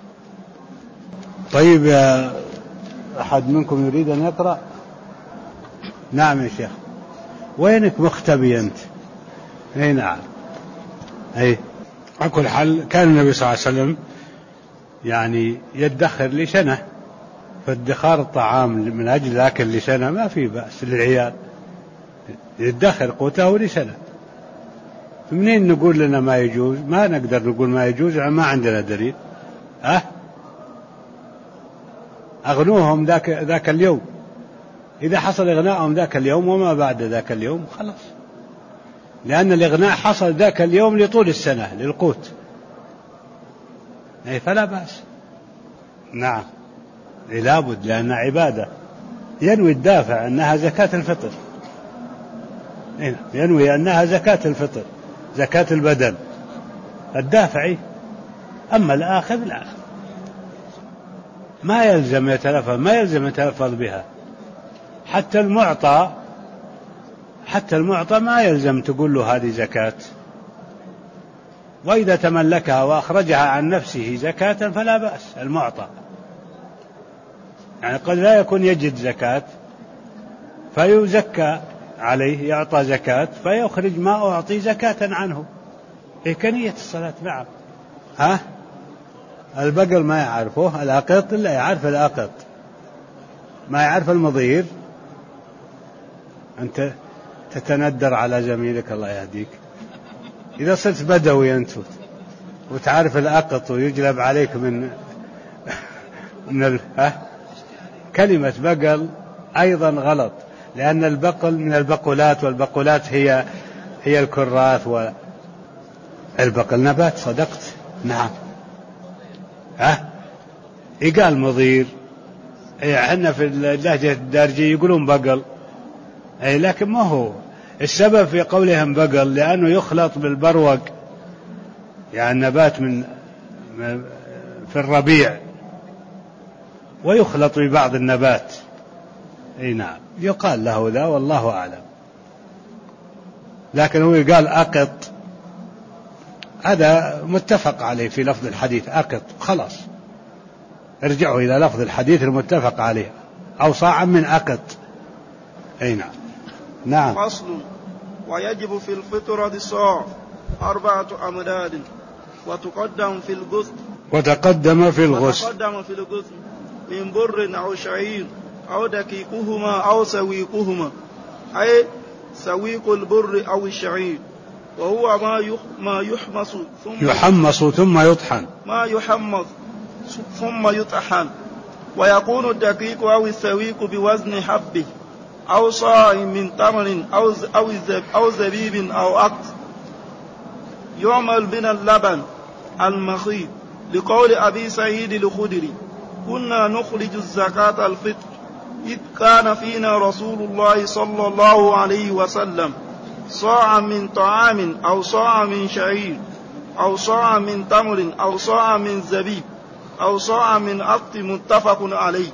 طيب أحد منكم يريد أن يقرأ؟ نعم يا شيخ. وينك مختبي أنت؟ نعم. على كل حال كان النبي صلى الله عليه وسلم يعني يدخر لسنة، فادخار الطعام من أجل الأكل لسنة ما في بأس للعيال، يدخر قوته لسنة. منين نقول لنا ما يجوز؟ ما نقدر نقول ما يجوز، ما عندنا دليل. أغنوهم ذاك اليوم، إذا حصل إغناءهم ذاك اليوم وما بعد ذاك اليوم خلاص، لأن الإغناء حصل ذاك اليوم لطول السنة للقوت، فلا بأس. نعم لابد، لأن عبادة ينوي الدافع أنها زكاة الفطر، ينوي أنها زكاة الفطر، زكاة البدن الدافعي. أما الآخذ لا، ما يلزم يتلفظ بها. حتى المعطى ما يلزم تقول له هذه زكاة، وإذا تملكها وأخرجها عن نفسه زكاة فلا بأس. المعطى يعني قد لا يكون يجد زكاة فيزكى عليه، يعطى زكاة فيخرج ما أعطي زكاة عنه، كنية الصلاة. نعم. البقر ما يعرفه، الأقط إلا يعرف الأقط، ما يعرف المضير. أنت تتندر على زميلك الله يهديك، إذا صرت بدوي أنت وتعرف الأقط ويجلب عليك من كلمة بقل أيضا غلط، لأن البقل من البقولات، والبقولات هي الكراث، والبقل نبات. صدقت. نعم. قال مضير، احنا في اللهجة الدارجية يقولون بقل، لكن ما هو السبب في قولهم بقل لأنه يخلط بالبروق، يعني نبات في الربيع ويخلط ببعض النبات. نعم يقال له ذا والله أعلم، لكن هو قال أقط، هذا متفق عليه في لفظ الحديث أقط، خلاص ارجعوا إلى لفظ الحديث المتفق عليه، أو صاعا من أقط. نعم. نعم. فصل. ويجب في الفطرة صاع 4 أمداد وتقدم في الغسل من بر أو شعير أو دقيقهما أو سويقهما، أي سويق البر أو الشعير، وهو ما يحمص ثم يطحن، ويكون الدقيق أو السويق بوزن حبه أو صاع من تمر أو زبيب أو عقد. يعمل من اللبن المخيط، لقول أبي سعيد الخدري: كنا نخرج الزكاة الفطر إذ كان فينا رسول الله صلى الله عليه وسلم، صاعا من طعام أو صاعا من شعير أو صاعا من تمر أو صاعا من زبيب أو صاعا من عقد، متفق عليه.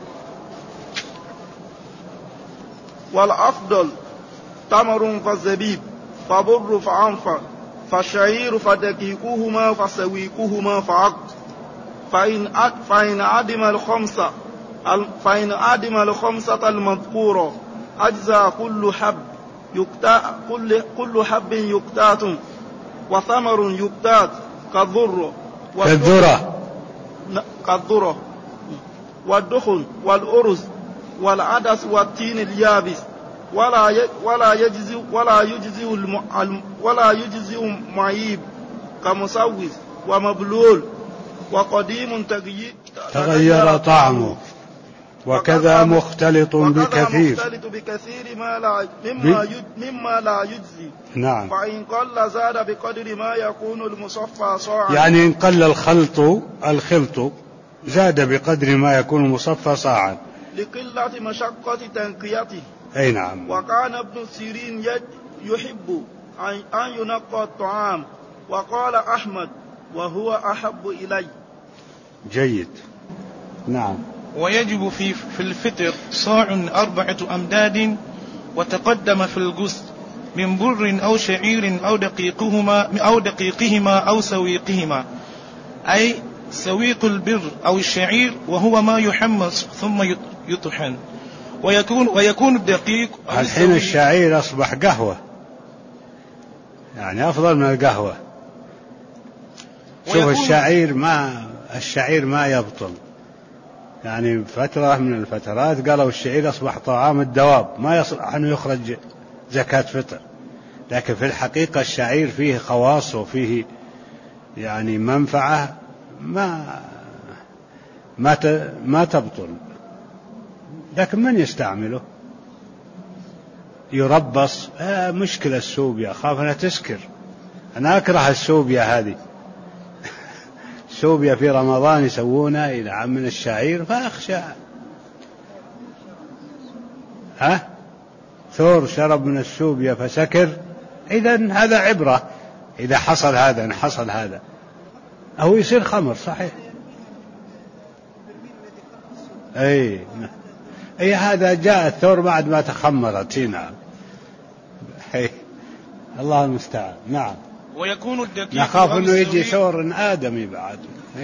والأفضل تمر فزبيب، فبر فعنفر، فالشعير فدقيقهما، فسويقهما فعقد. فإن عدم الخمسة المذكورة أجزى كل حب يقتات، وثمر يقتات كالذرة والدخن والأرز والعدس والتين اليابس، ولا يجزئ معيب كمسوس ومبلول وقديم تغير طعمه، وكذا مختلط بكثير مما لا يجزي. نعم. فإن قل زاد بقدر ما يكون المصفى صاعا، يعني إن قل الخلط زاد بقدر ما يكون المصفى صاعا، لقلة مشقة تنقيته. نعم. وكان ابن سيرين يحب أن ينقى الطعام، وقال أحمد: وهو أحب إلي. جيد. نعم. ويجب في الفطر صاع 4 أمداد وتقدم في الغسل من بر أو شعير أو دقيقهما أو سويقهما، أي سويق البر أو الشعير، وهو ما يحمص ثم يطحن، ويكون الدقيق. الحين الشعير أصبح قهوة، يعني أفضل من القهوة. شوف الشعير ما يبطل، يعني فترة من الفترات قالوا الشعير أصبح طعام الدواب، ما يصلح أنه يخرج زكاة فطر، لكن في الحقيقة الشعير فيه خواص وفيه يعني منفعة ما تبطل، لكن من يستعمله؟ يربص. مشكلة السوبيا، خاف أنها تسكر. أنا أكره السوبيا هذه. السوبيا في رمضان يسوونها إلى عام من الشعير، فأخشى. ثور شرب من السوبيا فسكر، إذن هذا عبرة. إذا حصل هذا أو يصير خمر صحيح. أي هذا جاء الثور بعد ما تخمرت. نعم. الله المستعان. نعم. ويكون الدقيق نخاف أنه يجي ثور آدمي بعد.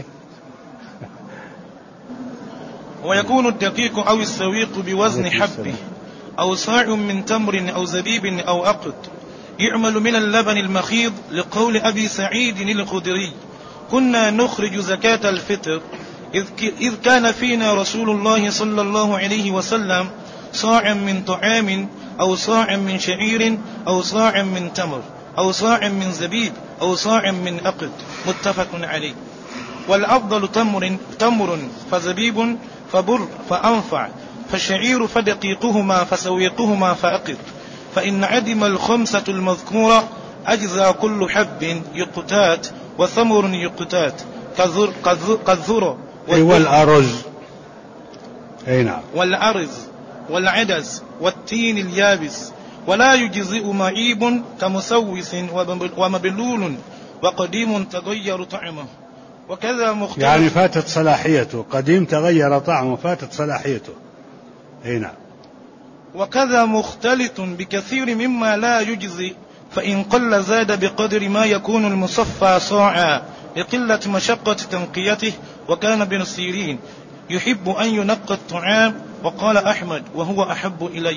ويكون الدقيق أو السويق بوزن حبه أو صاع من تمر أو زبيب أو أقط، يعمل من اللبن المخيض، لقول أبي سعيد الخدري: كنا نخرج زكاة الفطر إذ كان فينا رسول الله صلى الله عليه وسلم صاع من طعام أو صاع من شعير أو صاع من تمر أو صاع من زبيب أو صاع من أقط، متفق عليه. والأفضل تمر فزبيب فبر فأنفع، فالشعير فدقيقهما فسويقهما فأقط، فإن عدم الخمسة المذكورة أجزى كل حب يقتات وثمر يقتات كالذرة والأرز. نعم. والأرز والعدس والتين اليابس. ولا يجزئ معيب كمسوس ومبلول وقديم تغير طعمه، وكذا مختلف. يعني فاتت صلاحيته، قديم تغير طعمه، فاتت صلاحيته. نعم. وكذا مختلط بكثير مما لا يجزي، فإن قل زاد بقدر ما يكون المصفى صاعا لقلة مشقة تنقيته. وكان ابن سيرين يحب أن ينقى الطعام، وقال أحمد: وهو أحب إلي.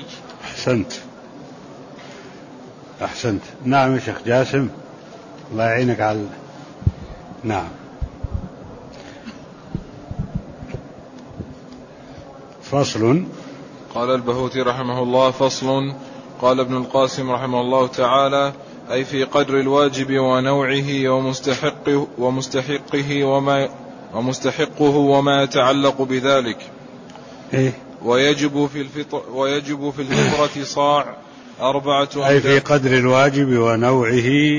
أحسنت. نعم يا شيخ جاسم، الله يعينك على. نعم. فصل. قال البهوتي رحمه الله: فصل. قال ابن القاسم رحمه الله تعالى: أي في قدر الواجب ونوعه ومستحقه وما يتعلق بذلك. ويجب في الفطرة صاع 4 أمداد. أي في قدر الواجب ونوعه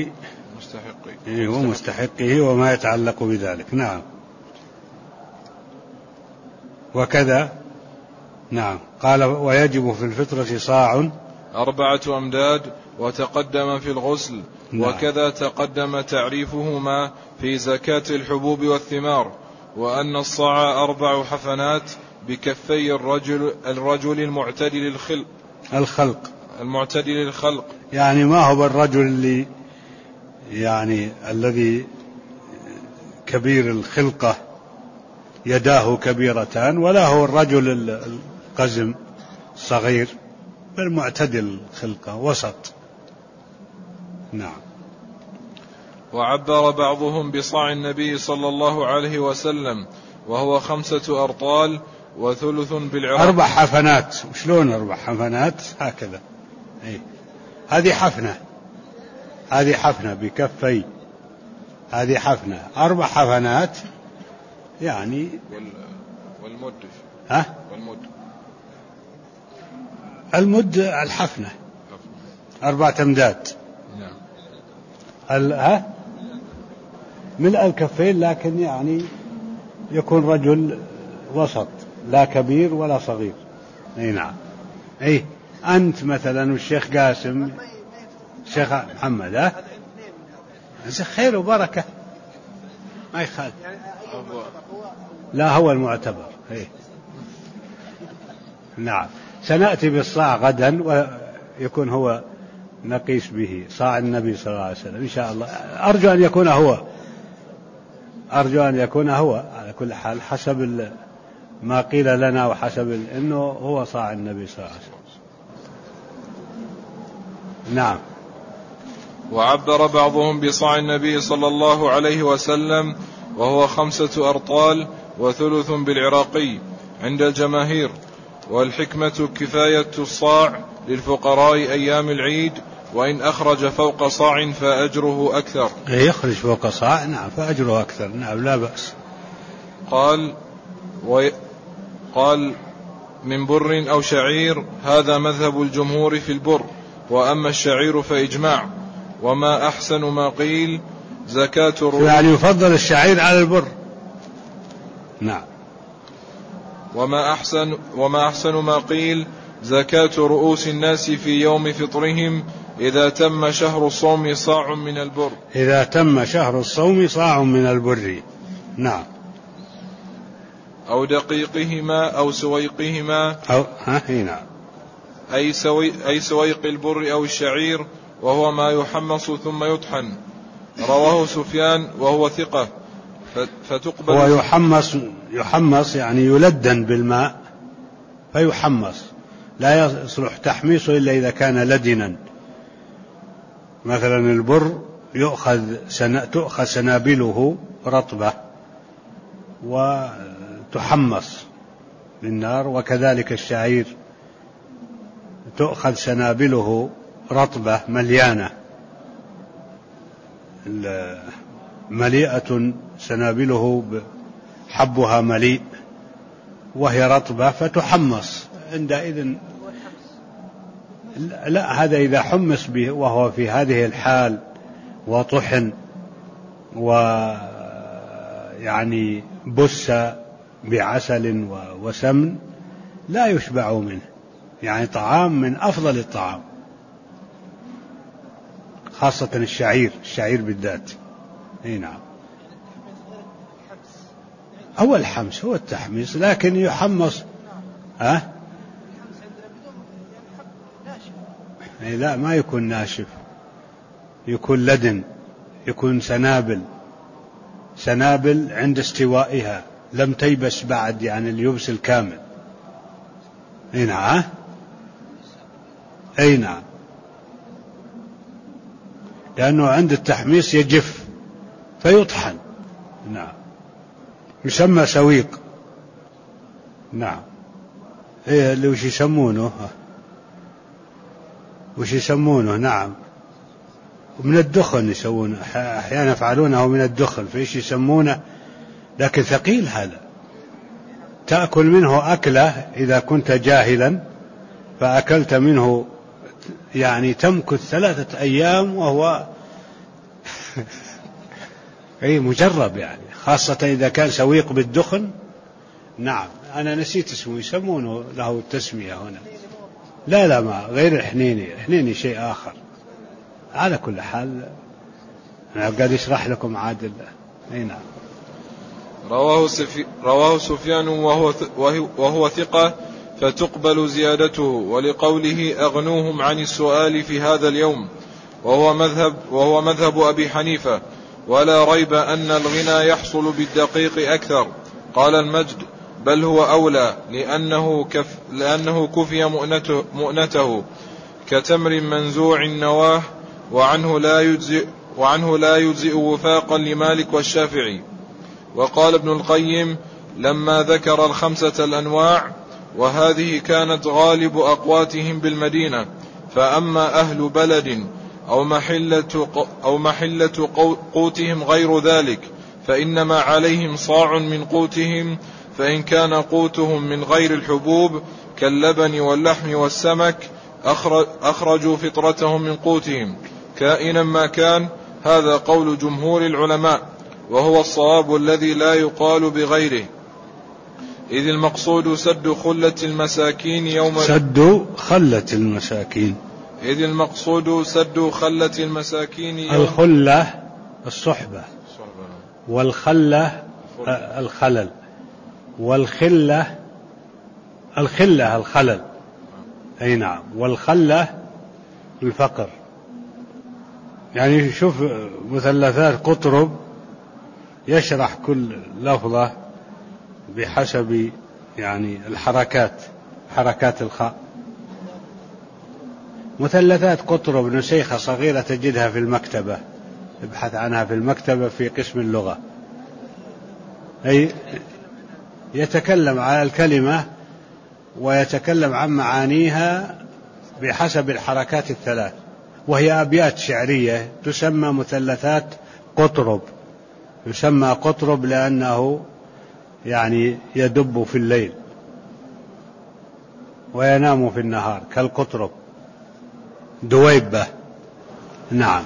ومستحقه وما يتعلق بذلك. نعم. وكذا. نعم. قال: ويجب في الفطرة صاع 4 أمداد، وتقدم في الغسل. نعم. وكذا تقدم تعريفهما في زكاة الحبوب والثمار، وأن الصاع 4 حفنات بكفي الرجل المعتدل الخلق. يعني ما هو الرجل اللي يعني الذي كبير الخلقة يداه كبيرتان، ولا هو الرجل القزم صغير، بل معتدل الخلقة وسط. نعم. وعبر بعضهم بصاع النبي صلى الله عليه وسلم، وهو 5 أرطال وثلث بالعراق. 4 حفنات. شلون 4 حفنات؟ هكذا. هذه حفنة بكفي، هذه حفنة. 4 حفنات يعني. والمد. المد الحفنة 4 أمداد. نعم. ملء الكفين، لكن يعني يكون رجل وسط، لا كبير ولا صغير. نعم. أنت مثلا والشيخ قاسم، الشيخ محمد، خير وبركة، ما يخالف. لا، هو المعتبر. نعم. سنأتي بالصاع غدا، ويكون هو نقيس به صاع النبي صلى الله عليه وسلم إن شاء الله. أرجو أن يكون هو على كل حال، حسب ما قيل لنا، وحسب أنه هو صاع النبي صلى الله عليه وسلم. نعم. وعبر بعضهم بصاع النبي صلى الله عليه وسلم، وهو 5 أرطال وثلث بالعراقي عند الجماهير. والحكمة كفاية الصاع للفقراء أيام العيد، وإن أخرج فوق صاع فأجره أكثر. يخرج فوق صاع، نعم، فأجره أكثر. نعم، لا بأس. قال من بر أو شعير، هذا مذهب الجمهور في البر، وأما الشعير فإجماع. وما أحسن ما قيل زكاة الرؤوس، يعني يفضل الشعير على البر. نعم. وما أحسن ما قيل زكاة رؤوس الناس في يوم فطرهم إذا تم شهر الصوم صاع من البر. إذا تم شهر الصوم صاع من البر. نعم. أو دقيقهما أو سويقهما نعم. أي سويق البر أو الشعير، وهو ما يحمص ثم يطحن. رواه سفيان وهو ثقة. فتقبل. هو يحمص يعني يلدن بالماء فيحمص، لا يصلح تحميصه إلا إذا كان لدنا. مثلا البر تؤخذ سنابله رطبة وتحمص بالنار، وكذلك الشعير تؤخذ سنابله رطبة مليانة مليئة، سنابله حبها مليء وهي رطبة فتحمص عندئذ. لا، هذا إذا حمص به وهو في هذه الحال وطحن ويعني بس بعسل وسمن لا يشبع منه، يعني طعام من أفضل الطعام، خاصة الشعير بالذات. نعم. هو الحمص هو التحميص، لكن يحمص لا، ما يكون ناشف، يكون لدن، يكون سنابل عند استوائها لم تيبس بعد، يعني اليبس الكامل. نعم. نعم، لأنه عند التحميص يجف فيطحن. نعم، يسمى سويق. نعم. اللي وش يسمونه. نعم. ومن الدخن يسوونه، أحيانا يفعلونه من الدخن، فإيش يسمونه، لكن ثقيل هذا. تأكل منه أكلة إذا كنت جاهلا، فأكلت منه يعني تمكث 3 أيام وهو مجرب، يعني خاصة إذا كان سويق بالدخن. نعم، أنا نسيت اسمه، يسمونه له التسمية هنا. لا، ما غير الحنيني شيء آخر. على كل حال أنا قاعد يشرح لكم عادل. نعم. رواه سفيان وهو ثقة، فتقبل زيادته، ولقوله أغنوهم عن السؤال في هذا اليوم، وهو مذهب أبي حنيفة. ولا ريب أن الغنى يحصل بالدقيق أكثر. قال المجد: بل هو أولى، لأنه كفي مؤنته كتمر منزوع النواه، وعنه لا يجزئ وفاقا لمالك والشافعي. وقال ابن القيم لما ذكر 5 الأنواع: وهذه كانت غالب أقواتهم بالمدينة، فأما أهل بلد أو محلة قوتهم غير ذلك فإنما عليهم صاع من قوتهم، فإن كان قوتهم من غير الحبوب كاللبن واللحم والسمك أخرجوا فطرتهم من قوتهم كائنا ما كان. هذا قول جمهور العلماء، وهو الصواب الذي لا يقال بغيره، إذ المقصود سد خلة المساكين الخلة الصحبة، والخلة الخلل، والخلة الخلل. نعم. والخلة الفقر. يعني شوف مثلثات قطرب يشرح كل لفظة بحسب يعني حركات الخاء. مثلثات قطرب نسيخة صغيرة تجدها في المكتبة، ابحث عنها في المكتبة في قسم اللغة. أي يتكلم على الكلمة ويتكلم عن معانيها بحسب الحركات 3، وهي أبيات شعرية تسمى مثلثات قطرب. يسمى قطرب لأنه يعني يدب في الليل وينام في النهار كالقطرب. دويبة. نعم.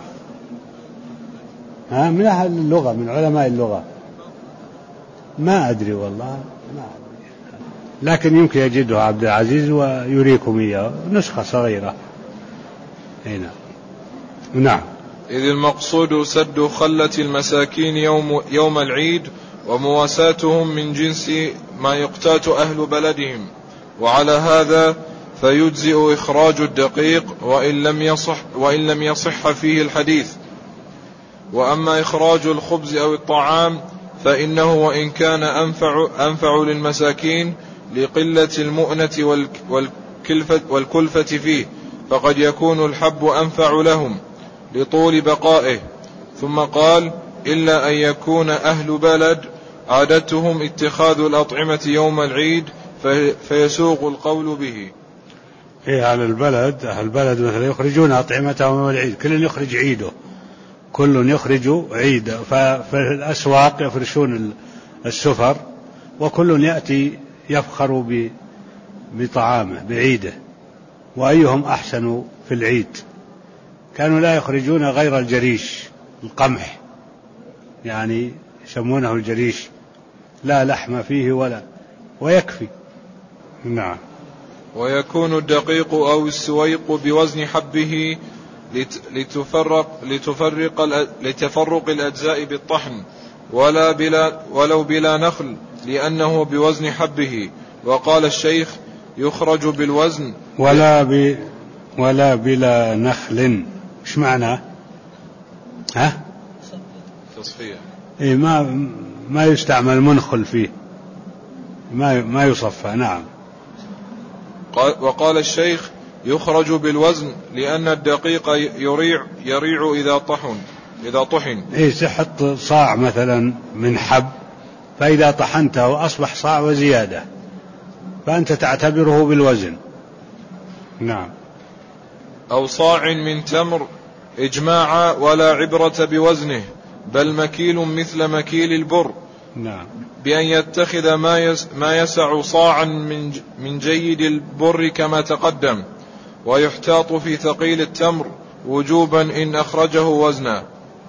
من أهل اللغة، من علماء اللغة. ما أدري والله، ما أدري. لكن يمكن يجده عبد العزيز ويريكم إياه نسخة صغيرة هنا. نعم. إذ المقصود سد خلة المساكين يوم العيد ومواساتهم من جنس ما يقتات أهل بلدهم، وعلى هذا فيجزئ إخراج الدقيق وإن لم يصح فيه الحديث. وأما إخراج الخبز أو الطعام فإنه وإن كان أنفع للمساكين لقلة المؤنة والكلفة فيه، فقد يكون الحب أنفع لهم لطول بقائه. ثم قال: إلا أن يكون أهل بلد عادتهم اتخاذ الأطعمة يوم العيد فيسوق القول به. أهل البلد مثلا يخرجون أطعمتهم يوم العيد، كل يخرج عيده، كل يخرج عيده، ففي الأسواق يفرشون السفر وكل يأتي يفخر بطعامه بعيده، وأيهم أحسن في العيد. كانوا لا يخرجون غير الجريش، القمح يعني يسمونه الجريش، لا لحم فيه ويكفي. نعم. ويكون الدقيق أو السويق بوزن حبه لتفرق الأجزاء بالطحن، ولو بلا نخل لأنه بوزن حبه. وقال الشيخ: يخرج بالوزن ولا بلا نخل. ايش معنى؟ تصفية. ما يستعمل منخل فيه، ما يصفى. نعم. وقال الشيخ: يخرج بالوزن لأن الدقيق يريع إذا طحن. تحط صاع مثلا من حب، فإذا طحنته أصبح صاع وزيادة، فأنت تعتبره بالوزن. نعم. أو صاع من تمر إجماعا، ولا عبرة بوزنه، بل مكيل مثل مكيل البر. نعم. بأن يتخذ ما يسع صاعا من جيد البر كما تقدم، ويحتاط في ثقيل التمر وجوبا إن أخرجه وزنا.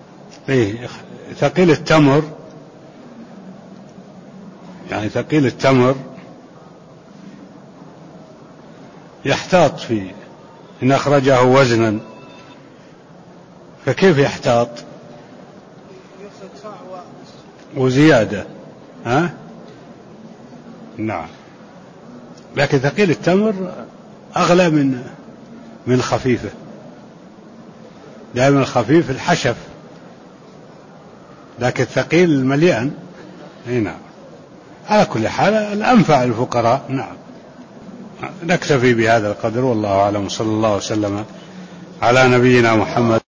ثقيل التمر يعني ثقيل التمر يحتاط فيه إن أخرجه وزنا، فكيف يحتاط؟ وزيادة. نعم. لكن ثقيل التمر أغلى من خفيفه، دائما الخفيف الحشف، لكن الثقيل المليان. نعم. على كل حال الأنفع الفقراء. نعم. نكتفي بهذا القدر، والله أعلم، صلى الله وسلم على نبينا محمد.